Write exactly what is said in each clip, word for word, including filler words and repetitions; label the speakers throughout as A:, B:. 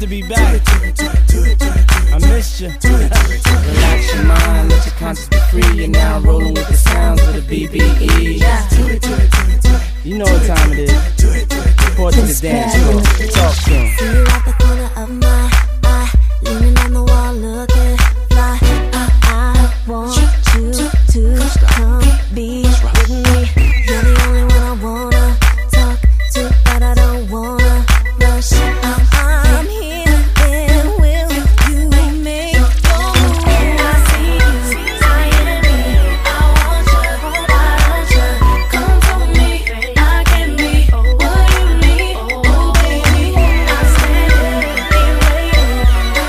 A: to be back. I missed you. Relax your mind, let your conscience be free. You're now rolling with the sounds of the B B E. You know what time it is. Report to the dance floor. Talk to him.
B: See you at the corner of my eye, leaning on the wall, looking fly. I, I want you to come be with me. You're the only one I wanna talk to, but I don't wanna rush. I'm, I'm here, and will you make your move? I see you, I enemy. I want you, I want you. Come for me, I can be what you need. Oh baby, I'm standing here waiting.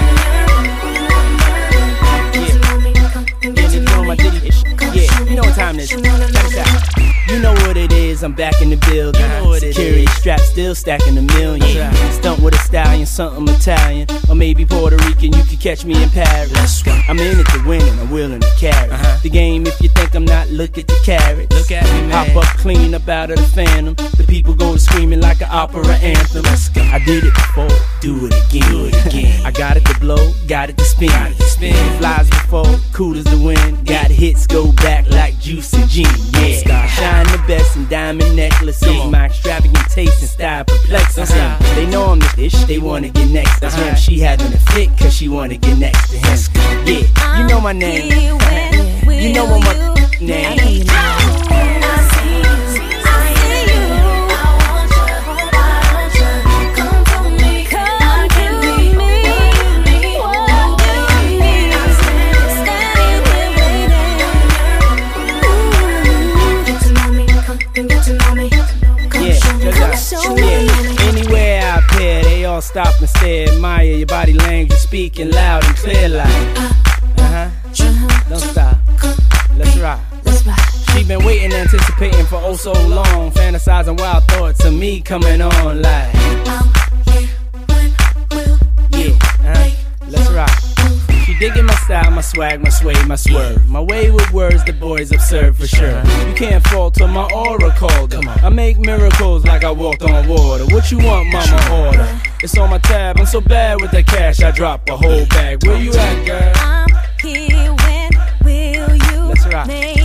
B: Get to know me, come and get to know me.
A: Yeah, you know what time it is. Check this out. You know what it is, I'm back in the building. Security strapped, still stacking a million. Stunt with a stallion, something Italian. Or maybe Puerto Rican, you could catch me in Paris. I'm in it to win and I'm willing to carry the game. If you think I'm not, look at the carrots. Look at me, man. Hop up clean up out of the phantom. The people go to screaming like an opera anthem. I did it before, do it again. Do it again. I got it to blow, got it to spin. Got it to spin. Flies before, cool as the wind. Got hits, go back like Juicy Gene. Yeah, shine the best in diamond necklaces. My extravagant taste and style perplexes them. They know I'm the ish, they wanna get next to him. She having a fit cause she wanna get next to him. Yeah, you know my name. You know what my name. Stop and stare, admire your body language, speaking loud and clear like uh-huh, don't stop, let's rock. She been waiting, anticipating for oh so long, fantasizing wild thoughts of me coming on like yeah, uh-huh, let's rock. She digging my style, my swag, my sway, my swerve. My way with words, the boys observe for sure. You can't falter my aura called. I make miracles like I walked on water. What you want, mama, order? It's on my tab, I'm so bad with the cash, I drop a whole bag. Where you at, girl?
B: I'm here, when will you
A: Let's rock.
B: make